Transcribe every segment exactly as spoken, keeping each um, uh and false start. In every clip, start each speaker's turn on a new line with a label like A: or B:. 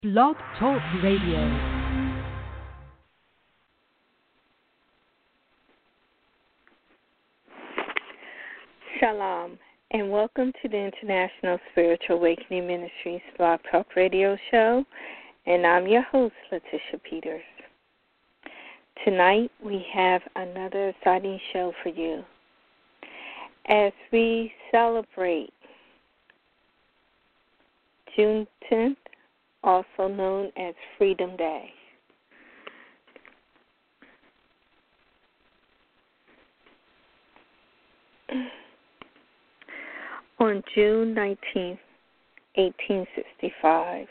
A: Blog Talk Radio.
B: Shalom, and welcome to the International Spiritual Awakening Ministries Blog Talk Radio Show, and I'm your host, Letitia Peters. Tonight, we have another exciting show for you as we celebrate June tenth, also known as Freedom Day. On June nineteenth, eighteen sixty-five,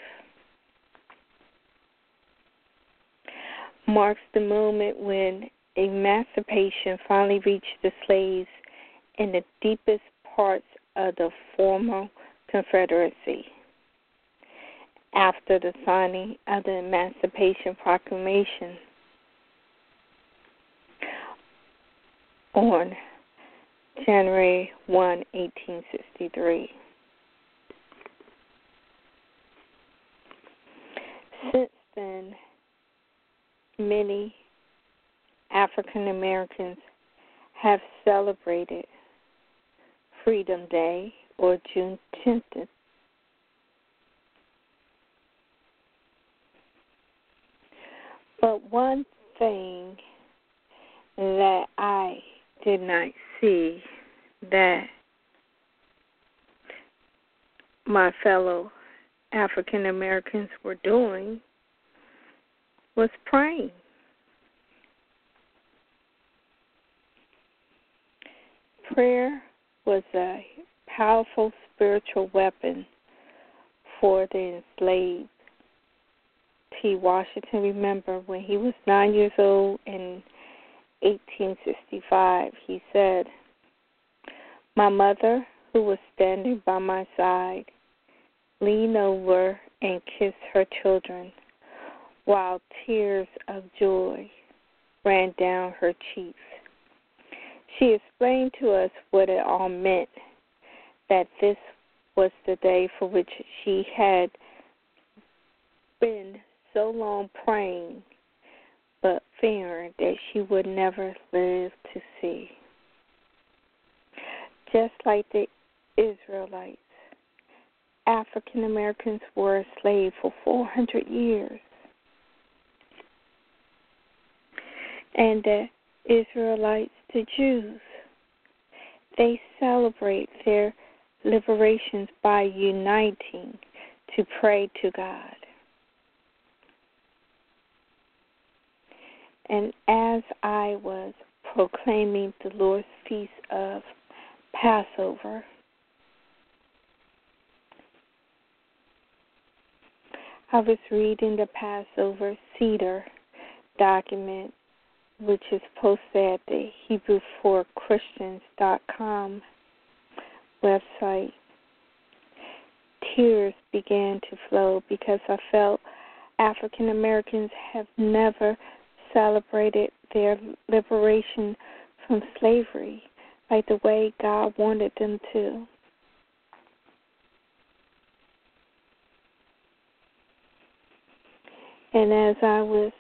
B: marks the moment when emancipation finally reached the slaves in the deepest parts of the former Confederacy. After the signing of the Emancipation Proclamation on January first, eighteen sixty-three. Since then, many African Americans have celebrated Freedom Day, or June tenth. But one thing that I did not see that my fellow African Americans were doing was praying. Prayer was a powerful spiritual weapon for the enslaved. T. Washington, remember, when he was nine years old in eighteen sixty-five, he said, "My mother, who was standing by my side, leaned over and kissed her children, while tears of joy ran down her cheeks. She explained to us what it all meant, that this was the day for which she had been so long praying, but fearing that she would never live to see." Just like the Israelites, African Americans were enslaved for four hundred years. And the Israelites, the Jews, they celebrate their liberations by uniting to pray to God. And as I was proclaiming the Lord's Feast of Passover, I was reading the Passover Seder document, which is posted at the Hebrew for Christians dot com website. Tears began to flow because I felt African Americans have never celebrated their liberation from slavery like the way God wanted them to. And as I was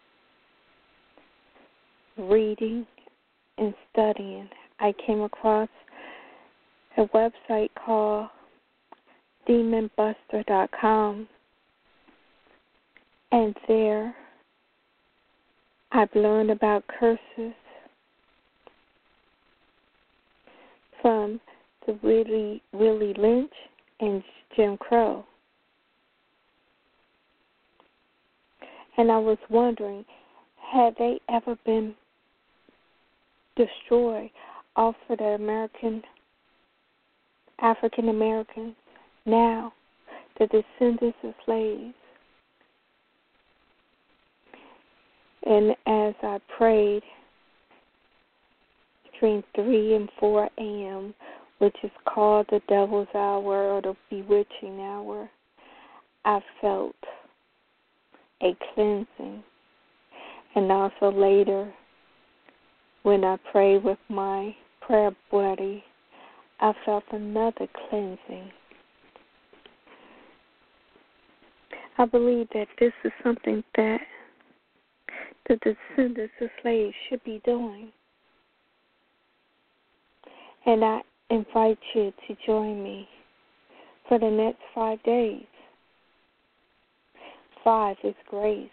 B: reading and studying, I came across a website called demon buster dot com, and there I've learned about curses from the Willie, Willie Lynch and Jim Crow. And I was wondering, had they ever been destroyed off of the American, African Americans, now the descendants of slaves? And as I prayed between three and four a.m., which is called the devil's hour or the bewitching hour, I felt a cleansing. And also later, when I prayed with my prayer buddy, I felt another cleansing. I believe that this is something that the descendants of slaves should be doing. And I invite you to join me for the next five days. Five is grace.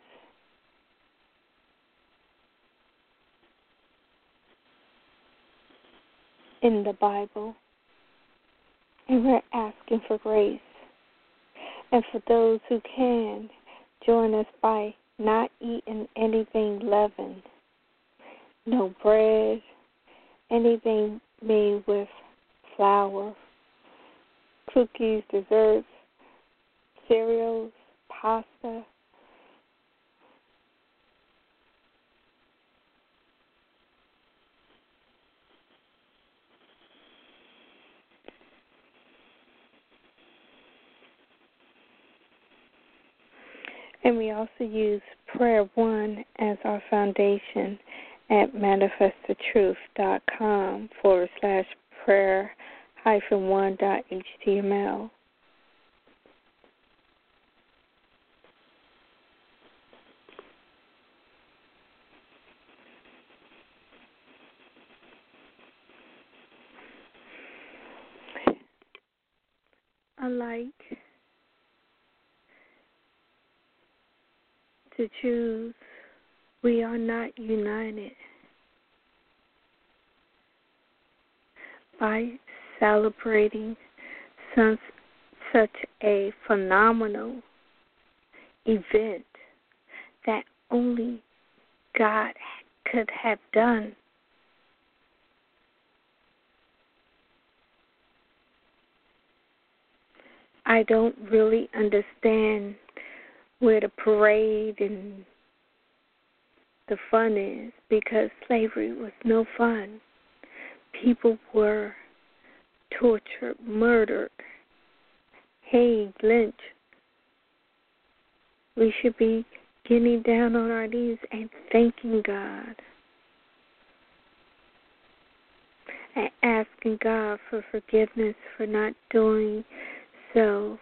B: In the Bible. And we're asking for grace. And for those who can, join us by not eating anything leavened. No bread, anything made with flour, cookies, desserts, cereals, pasta. And we also use Prayer One as our foundation at manifestthetruth.com forward slash prayer hyphen one dot html. Unlike the Jews, we are not united by celebrating some, such a phenomenal event that only God could have done. I don't really understand where the parade and the fun is, because slavery was no fun. People were tortured, murdered, hanged, lynched. We should be getting down on our knees and thanking God and asking God for forgiveness for not doing so.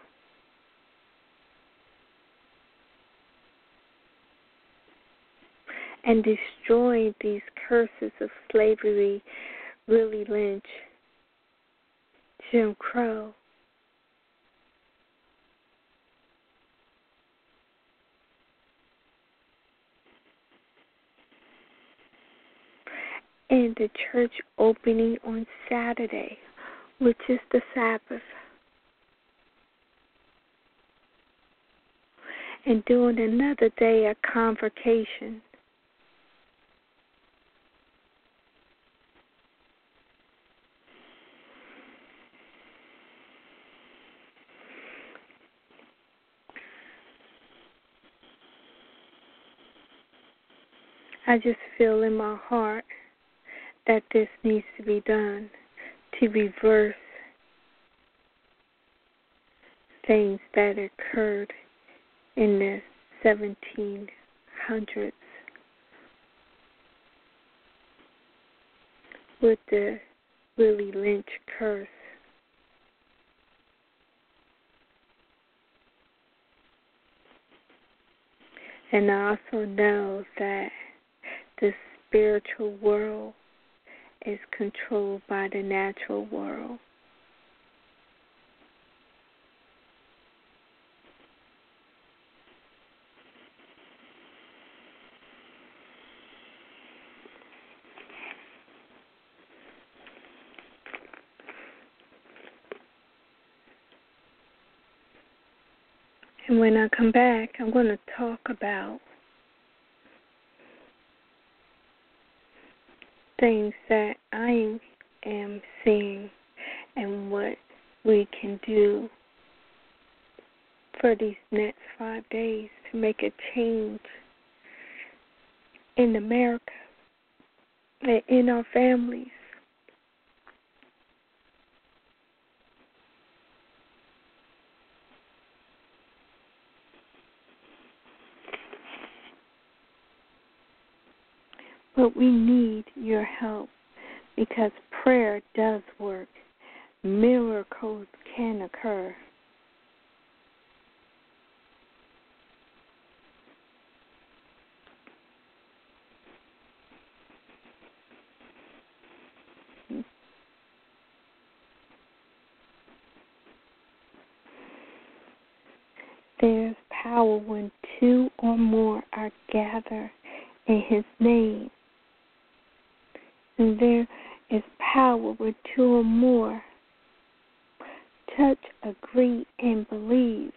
B: And destroying these curses of slavery, Willie Lynch, Jim Crow. And the church opening on Saturday, which is the Sabbath. And doing another day of convocation. I just feel in my heart that this needs to be done to reverse things that occurred in the seventeen hundreds with the Willie Lynch curse. And I also know that the spiritual world is controlled by the natural world. And when I come back, I'm going to talk about things that I am seeing and what we can do for these next five days to make a change in America and in our families. But we need your help because prayer does work. Miracles can occur. There's power when two or more are gathered in His name. And there is power where two or more touch, agree, and believe.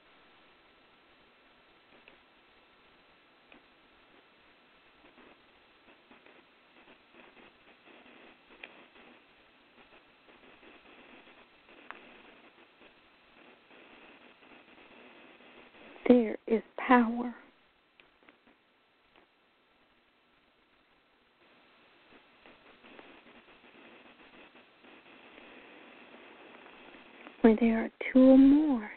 B: There is power. When there are two or more.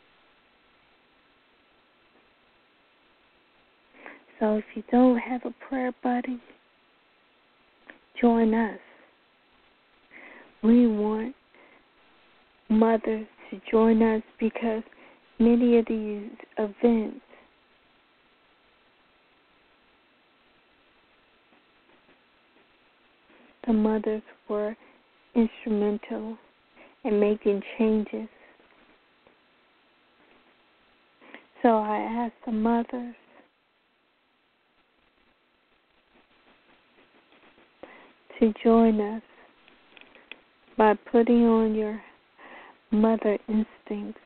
B: So if you don't have a prayer buddy, join us. We want mothers to join us because many of these events the mothers were instrumental in making changes. So I ask the mothers to join us by putting on your mother instincts.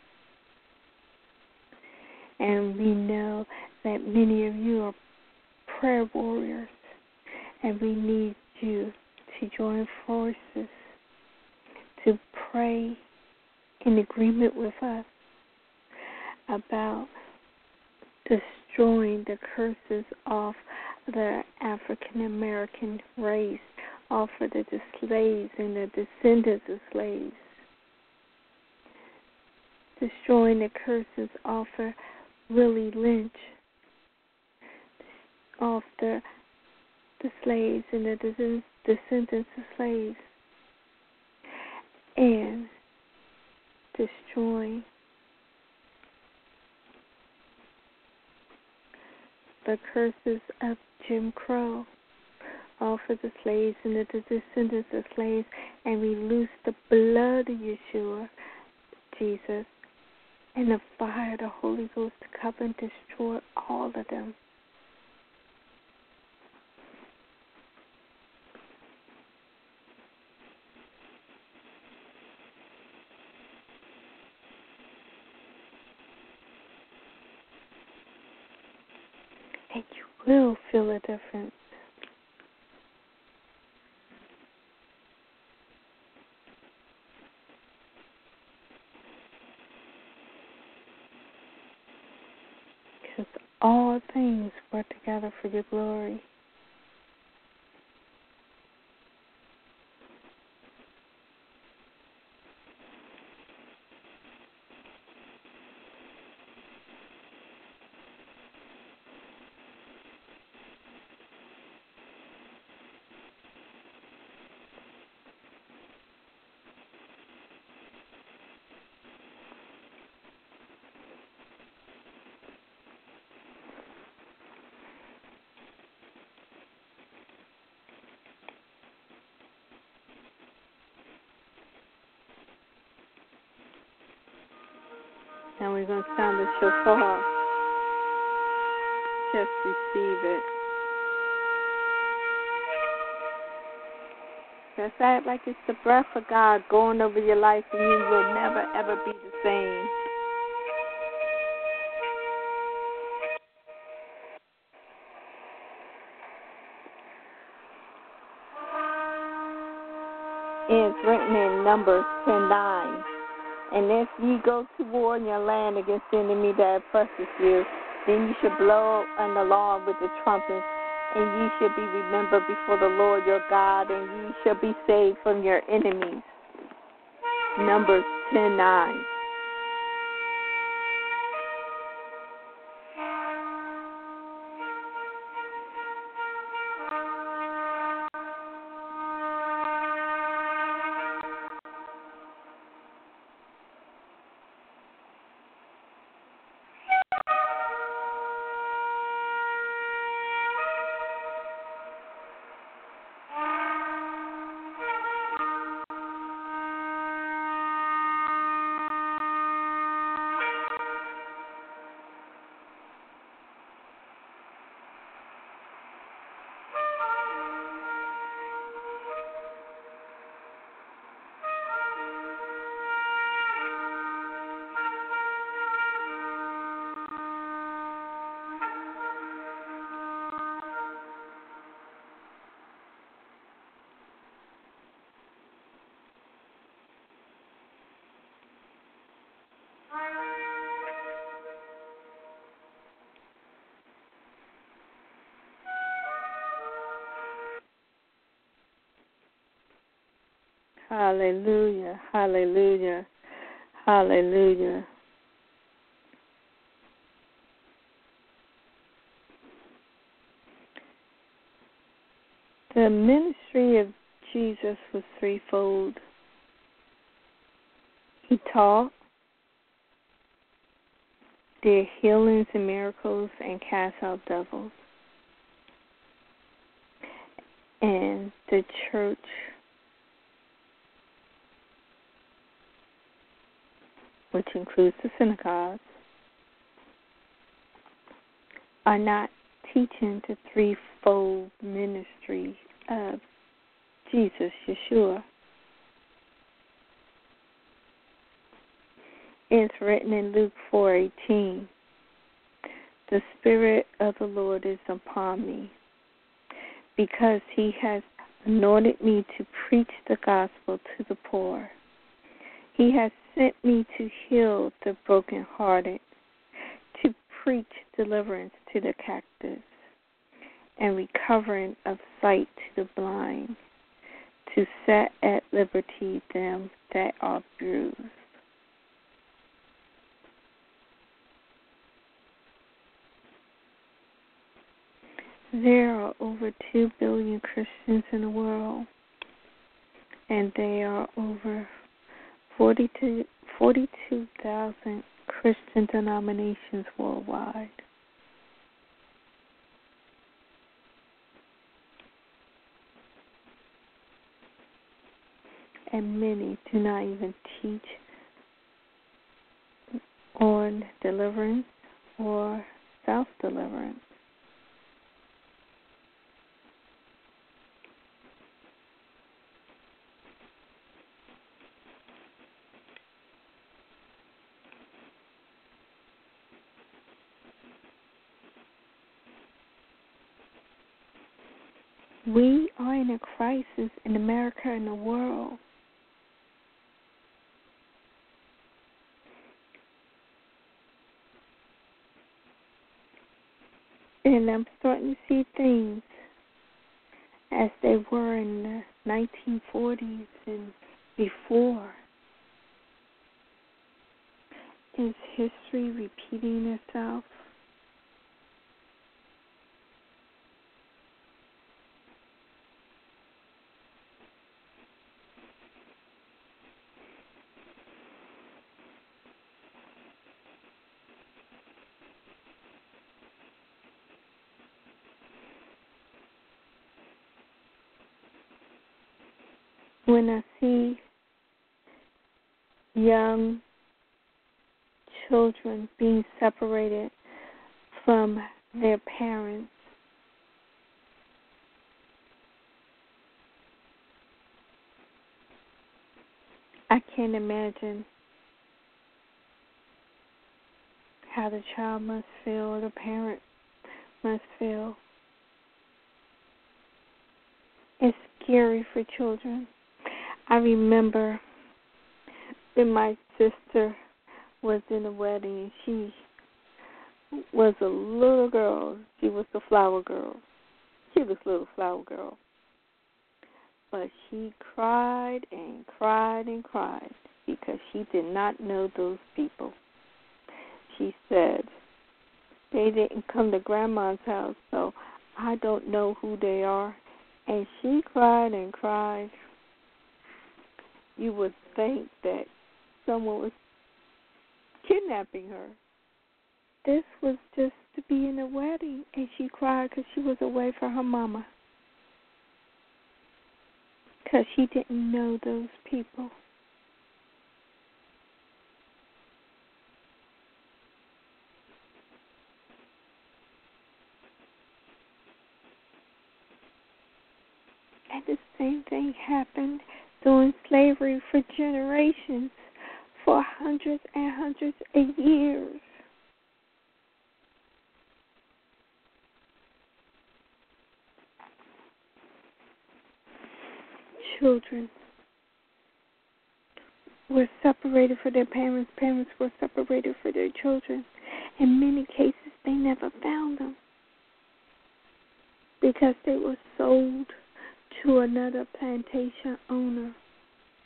B: And we know that many of you are prayer warriors, and we need you to join forces to pray in agreement with us about destroying the curses off the African American race, off of the slaves and the descendants of slaves, destroying the curses off of Willie Lynch, off the the slaves and the descendants of slaves, and destroying the curses of Jim Crow off of the slaves and the descendants of slaves, and we loose the blood of Yeshua, Jesus, and the fire of the Holy Ghost to come and destroy all of them. And you will feel a difference. Because all things work together for your glory. Now we're going to sound the shofar. Just receive it. Just act like it's the breath of God going over your life, and you will never, ever be the same. It's written in Numbers ten nine. And if ye go to war in your land against the enemy that oppresses you, then you should blow an alarm with the trumpets, and ye shall be remembered before the Lord your God, and ye shall be saved from your enemies. Numbers ten nine. Hallelujah. Hallelujah. Hallelujah. The ministry of Jesus was threefold. He taught, did healings and miracles, and cast out devils. And the church which includes the synagogues, are not teaching the threefold ministry of Jesus, Yeshua. It's written in Luke four eighteen, the Spirit of the Lord is upon me, because he has anointed me to preach the gospel to the poor. He has sent me to heal the brokenhearted, to preach deliverance to the captives, and recovering of sight to the blind, to set at liberty them that are bruised. There are over two billion Christians in the world, and there are over forty-two thousand Christian denominations worldwide. And many do not even teach on deliverance or self-deliverance. We are in a crisis in America and the world. And I'm starting to see things as they were in the nineteen forties and before. Is history repeating itself? When I see young children being separated from their parents, I can't imagine how the child must feel or the parent must feel. It's scary for children. I remember when my sister was in a wedding, she was a little girl. She was the flower girl. She was a little flower girl. But she cried and cried and cried because she did not know those people. She said, they didn't come to Grandma's house, so I don't know who they are. And she cried and cried. You would think that someone was kidnapping her. This was just to be in a wedding, and she cried because she was away from her mama, because she didn't know those people. And the same thing happened during slavery for generations, for hundreds and hundreds of years. Children were separated from their parents. Parents were separated from their children. In many cases, they never found them because they were sold to another plantation owner.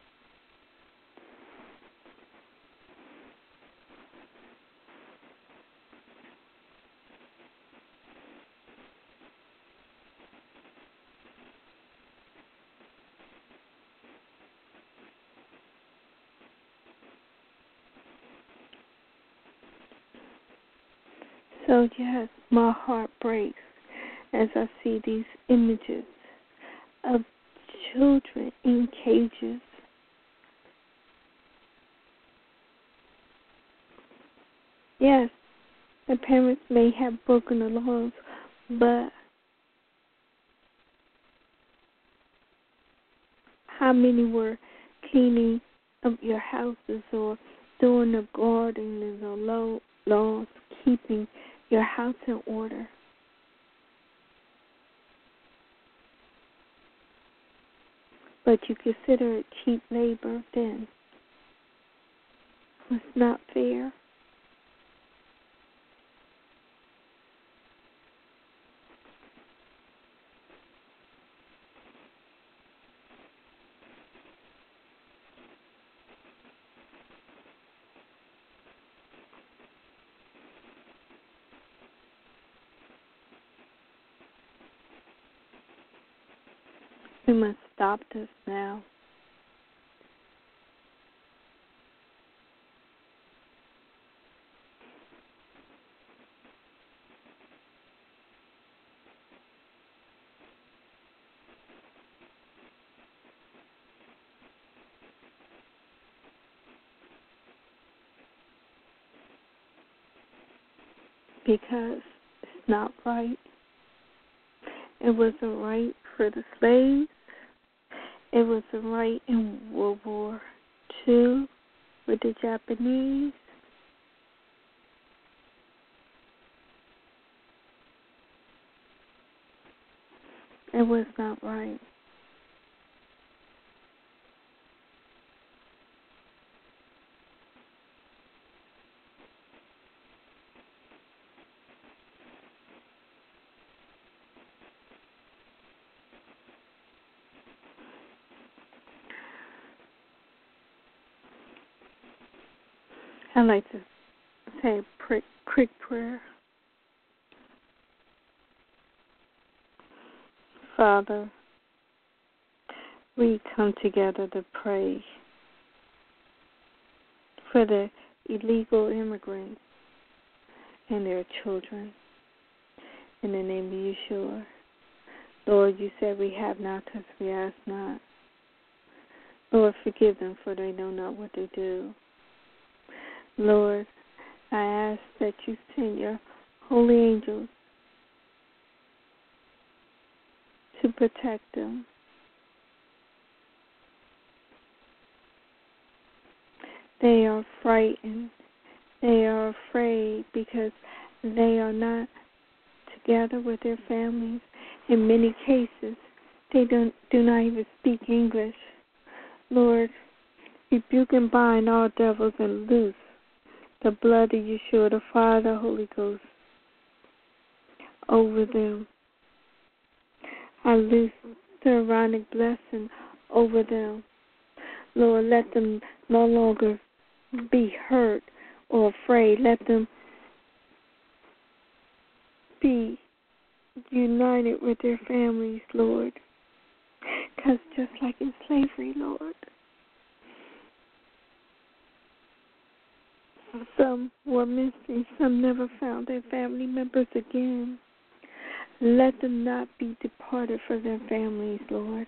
B: So, yes, my heart breaks as I see these images of children in cages. Yes, the parents may have broken the laws, but how many were cleaning up your houses or doing the gardening or low laws, keeping your house in order? But you consider it cheap labor then. It's not fair. We must stop this now. Because it's not right. It wasn't right for the slaves. It wasn't right in World War Two with the Japanese. It was not right. I'd like to say a quick prayer. Father, we come together to pray for the illegal immigrants and their children. In the name of Yeshua. Lord, you said we have not because we ask not. Lord, forgive them, for they know not what they do. Lord, I ask that you send your holy angels to protect them. They are frightened. They are afraid because they are not together with their families. In many cases, they don't do not even speak English. Lord, rebuke and bind all devils and loose the blood of Yeshua, the Father, the Holy Ghost, over them. I loose the Aaronic blessing over them. Lord, let them no longer be hurt or afraid. Let them be united with their families, Lord. Because just like in slavery, Lord, some were missing. Some never found their family members again. Let them not be departed from their families, Lord.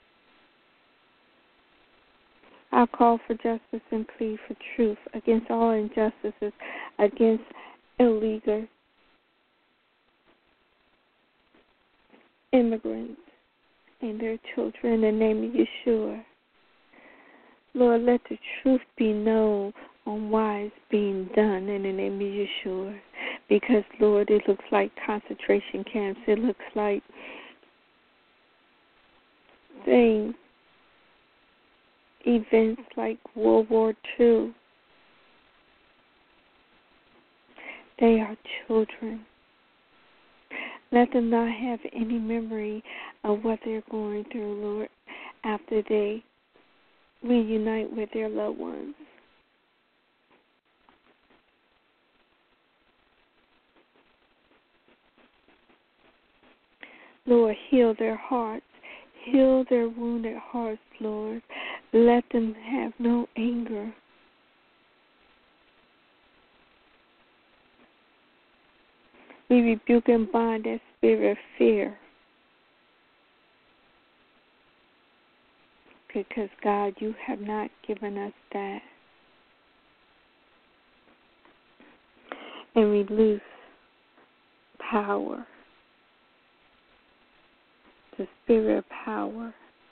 B: I call for justice and plead for truth against all injustices, against illegal immigrants and their children in the name of Yeshua. Lord, let the truth be known on why it's being done in the name of Yeshua. Because, Lord, it looks like concentration camps. It looks like things, events like World War Two. They are children. Let them not have any memory of what they're going through, Lord, after they reunite with their loved ones. Lord, heal their hearts. Heal their wounded hearts, Lord. Let them have no anger. We rebuke and bind that spirit of fear. Because, God, you have not given us that. And we lose power. The spirit of power.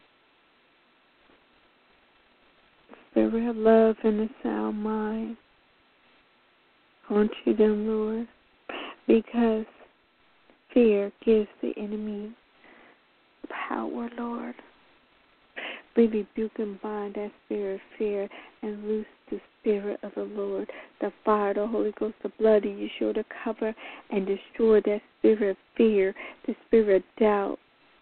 B: The spirit of love and a sound mind. Unto them, Lord. Because fear gives the enemy power, Lord. We rebuke and bind that spirit of fear and loose the spirit of the Lord, the fire of the Holy Ghost, the blood of Yeshua to cover and destroy that spirit of fear, the spirit of doubt.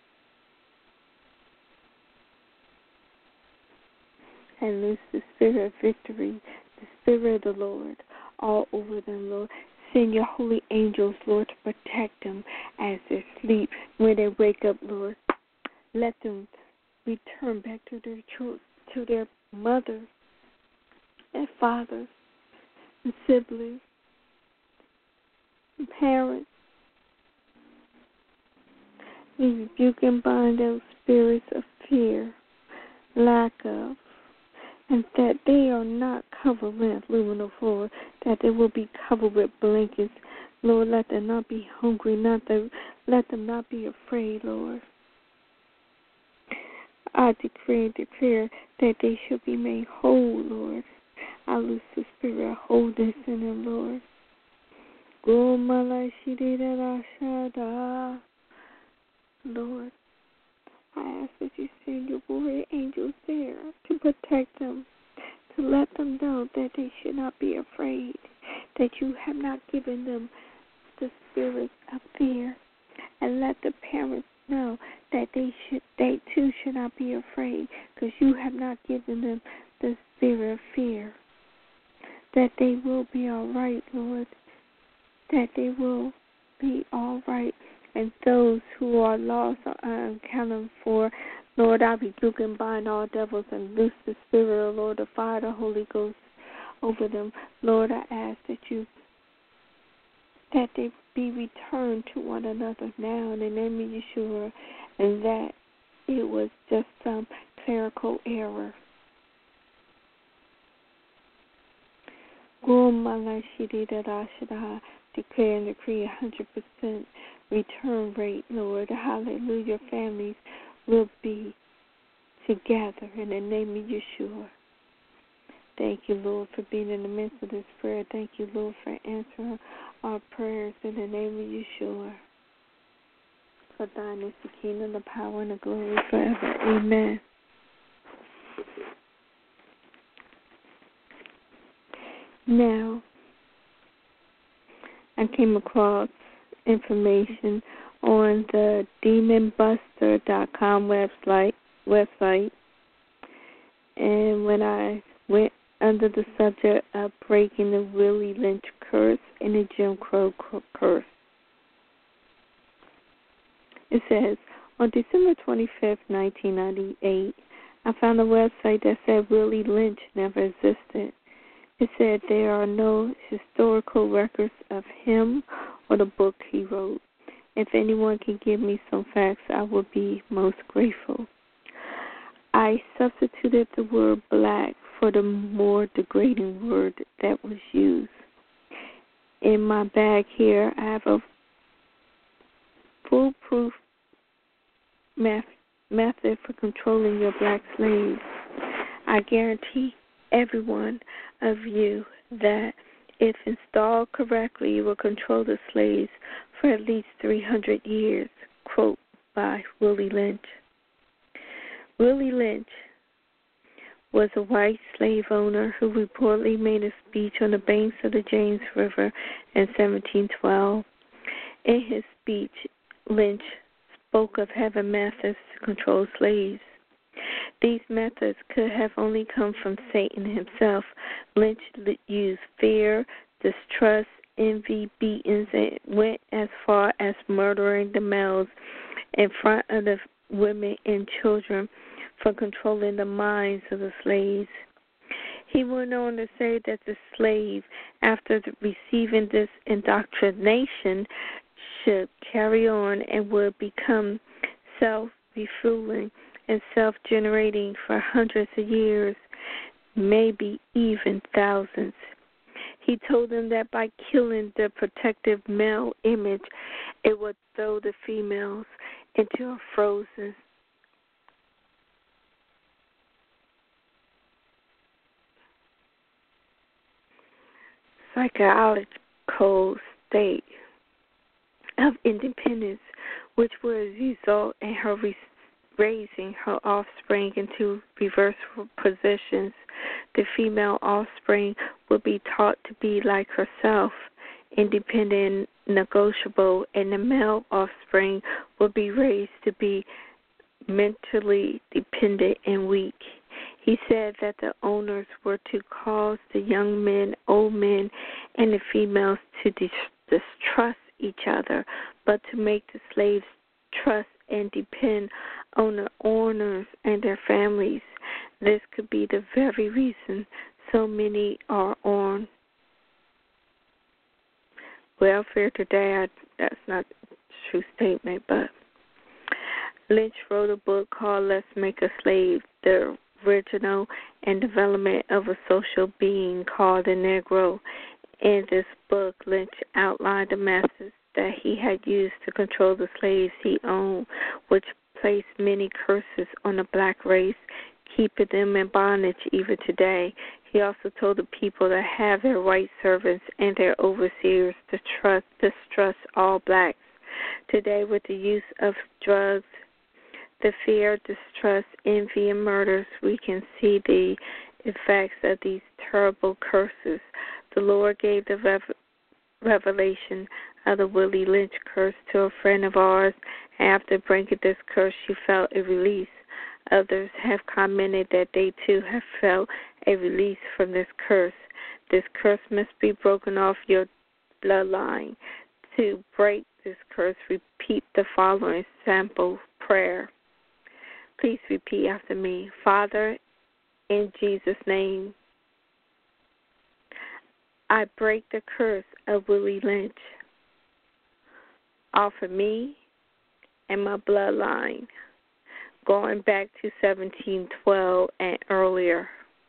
B: And loose the spirit of victory, the spirit of the Lord, all over them, Lord. Send your holy angels, Lord, to protect them as they sleep. When they wake up, Lord, let them return back to their children, to their mother and father and siblings and parents. We rebuke and bind those spirits of fear, lack of, and that they are not covered with aluminum foil, that they will be covered with blankets. Lord, let them not be hungry, not the, let them not be afraid, Lord. I decree and declare that they shall be made whole, Lord. I loose the spirit of wholeness in them, Lord. Lord, I ask that you send your warrior angels there to protect them, to let them know that they should not be afraid, that you have not given them the spirit of fear, and let the parents know that they should, they too should not be afraid, because you have not given them the spirit of fear. That they will be all right, Lord. That they will be all right. And those who are lost are unaccounted for. Lord, I rebuke and bind all devils and loose the spirit of the Lord, the fire of the Holy Ghost over them. Lord, I ask that you, that they be returned to one another now in the name of Yeshua, and that it was just some clerical error. Declare and decree a hundred percent return rate, Lord. Hallelujah. Families will be together in the name of Yeshua. Thank you, Lord, for being in the midst of this prayer. Thank you, Lord, for answering our prayers in the name of Yeshua. For thine is the kingdom, the power, and the glory forever. Amen. Now, I came across information on the demon buster dot com website, website, and when I went under the subject of breaking the Willie Lynch curse and the Jim Crow curse, it says, on December twenty-fifth, nineteen ninety-eight, I found a website that said Willie Lynch never existed. It said there are no historical records of him or the book he wrote. If anyone can give me some facts, I would be most grateful. I substituted the word black for the more degrading word that was used. In my bag here, I have a foolproof method for controlling your black slaves. I guarantee every one of you that if installed correctly, you will control the slaves for at least three hundred years. Quote by Willie Lynch. Willie Lynch was a white slave owner who reportedly made a speech on the banks of the James River in seventeen twelve. In his speech, Lynch spoke of having methods to control slaves. These methods could have only come from Satan himself. Lynch used fear, distrust, envy, beatings, and went as far as murdering the males in front of the women and children for controlling the minds of the slaves. He went on to say that the slave, after receiving this indoctrination, should carry on and would become self-refueling and self-generating for hundreds of years, maybe even thousands. He told them that by killing the protective male image, it would throw the females into a frozen psychological state of independence, which would result in her re- raising her offspring into reverse positions. The female offspring would be taught to be like herself, independent, negotiable, and the male offspring would be raised to be mentally dependent and weak. He said that the owners were to cause the young men, old men, and the females to dis- distrust each other, but to make the slaves trust and depend on the owners and their families. This could be the very reason so many are on welfare today. I, that's not a true statement, but Lynch wrote a book called Let's Make a Slave, the original and development of a social being called the Negro. In this book, Lynch outlined the methods that he had used to control the slaves he owned, which placed many curses on the black race, keeping them in bondage even today. He also told the people that have their white servants and their overseers to trust, distrust all blacks. Today, with the use of drugs, the fear, distrust, envy, and murders, we can see the effects of these terrible curses. The Lord gave the rev- revelation of the Willie Lynch curse to a friend of ours. After breaking this curse, she felt a release. Others have commented that they too have felt a release from this curse. This curse must be broken off your bloodline. To break this curse, repeat the following sample prayer. Please repeat after me. Father, in Jesus' name, I break the curse of Willie Lynch off of me and my bloodline, going back to seventeen twelve and earlier.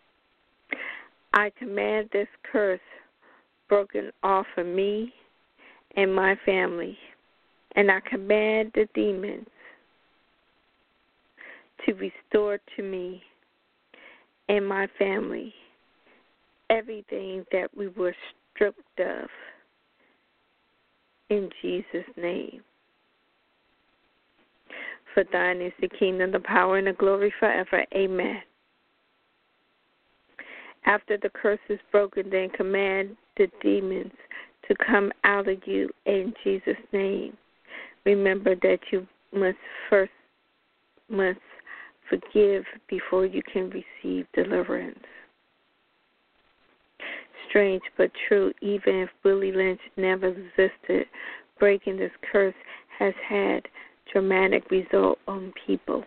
B: I command this curse broken off of me and my family, and I command the demons to restore to me and my family everything that we were stripped of, in Jesus' name. For thine is the kingdom, the power, and the glory forever. Amen. After the curse is broken, then command the demons to come out of you in Jesus' name. Remember that you must first must forgive before you can receive deliverance. Strange but true, even if Willie Lynch never existed, breaking this curse has had dramatic result on people.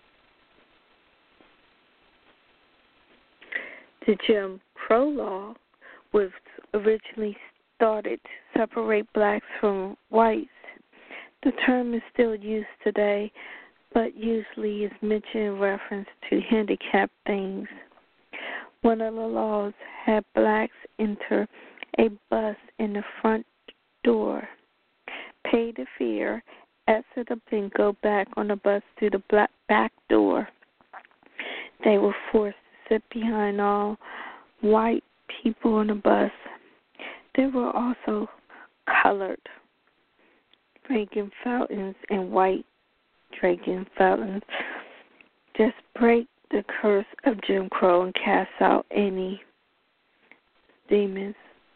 B: The Jim Crow law was originally started to separate blacks from whites. The term is still used today, but usually is mentioned in reference to handicapped things. One of the laws had blacks enter a bus in the front door, pay the fare, exit up, and go back on the bus through the black back door. They were forced to sit behind all white people on the bus. There were also colored drinking fountains and white drinking fountains. Just break the curse of Jim Crow and cast out any demons.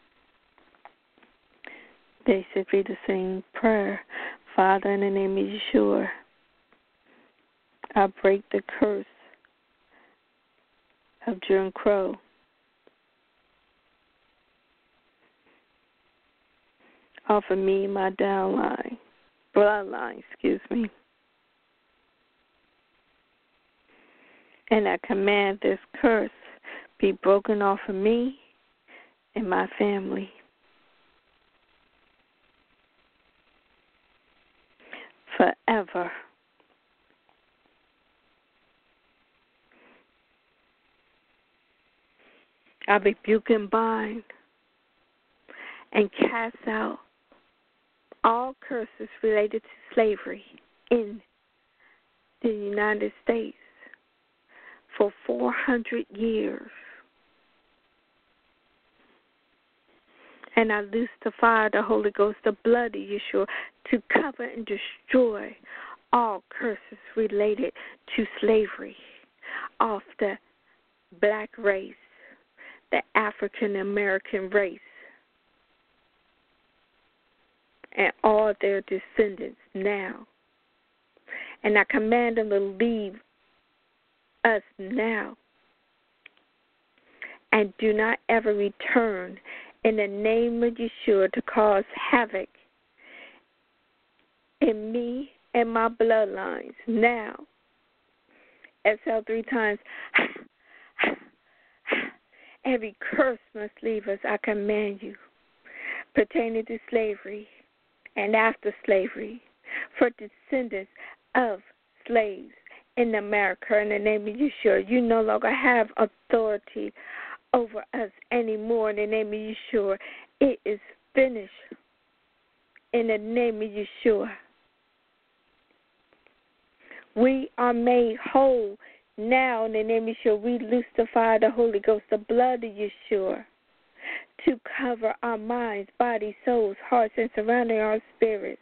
B: They should be the same prayer. Father, in the name of Yeshua, I break the curse of Jim Crow. Off of me and my downline, bloodline, excuse me. And I command this curse be broken off of me and my family. Forever. I rebuke and bind and cast out all curses related to slavery in the United States for four hundred years. And I loose the fire of the Holy Ghost, the blood of Yeshua, to cover and destroy all curses related to slavery of the black race, the African American race, and all their descendants now. And I command them to leave us now and do not ever return in the name of Yeshua to cause havoc in me and my bloodlines now. Exhale three times. Every curse must leave us, I command you, pertaining to slavery and after slavery, for descendants of slaves in America, in the name of Yeshua. You no longer have authority over us anymore, in the name of Yeshua. It is finished in the name of Yeshua. We are made whole now in the name of Yeshua. We loose the fire of the Holy Ghost, the blood of Yeshua, to cover our minds, bodies, souls, hearts, and surrounding our spirits.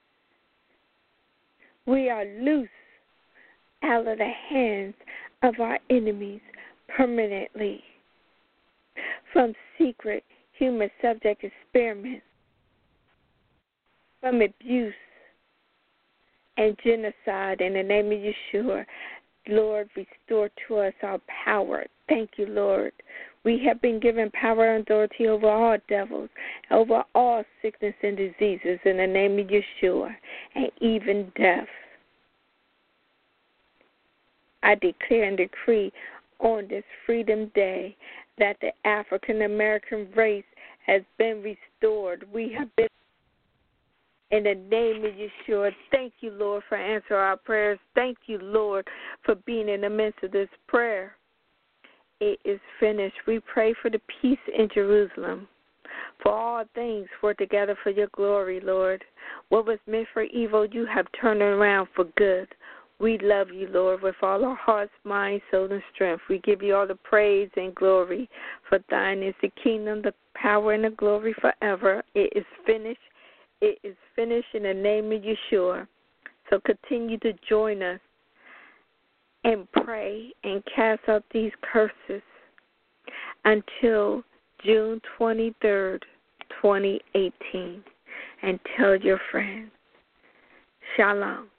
B: We are loose out of the hands of our enemies permanently from secret human subject experiments, from abuse and genocide in the name of Yeshua. Lord, restore to us our power. Thank you, Lord. We have been given power and authority over all devils, over all sickness and diseases in the name of Yeshua, and even death. I declare and decree on this Freedom Day that the African American race has been restored. We have been in the name of Yeshua. Thank you, Lord, for answering our prayers. Thank you, Lord, for being in the midst of this prayer. It is finished. We pray for the peace in Jerusalem. For all things work together for your glory, Lord. What was meant for evil, you have turned around for good. We love you, Lord, with all our hearts, mind, soul, and strength. We give you all the praise and glory. For thine is the kingdom, the power, and the glory forever. It is finished. It is finished in the name of Yeshua. So continue to join us and pray and cast out these curses until June twenty-third, twenty eighteen. And tell your friends. Shalom.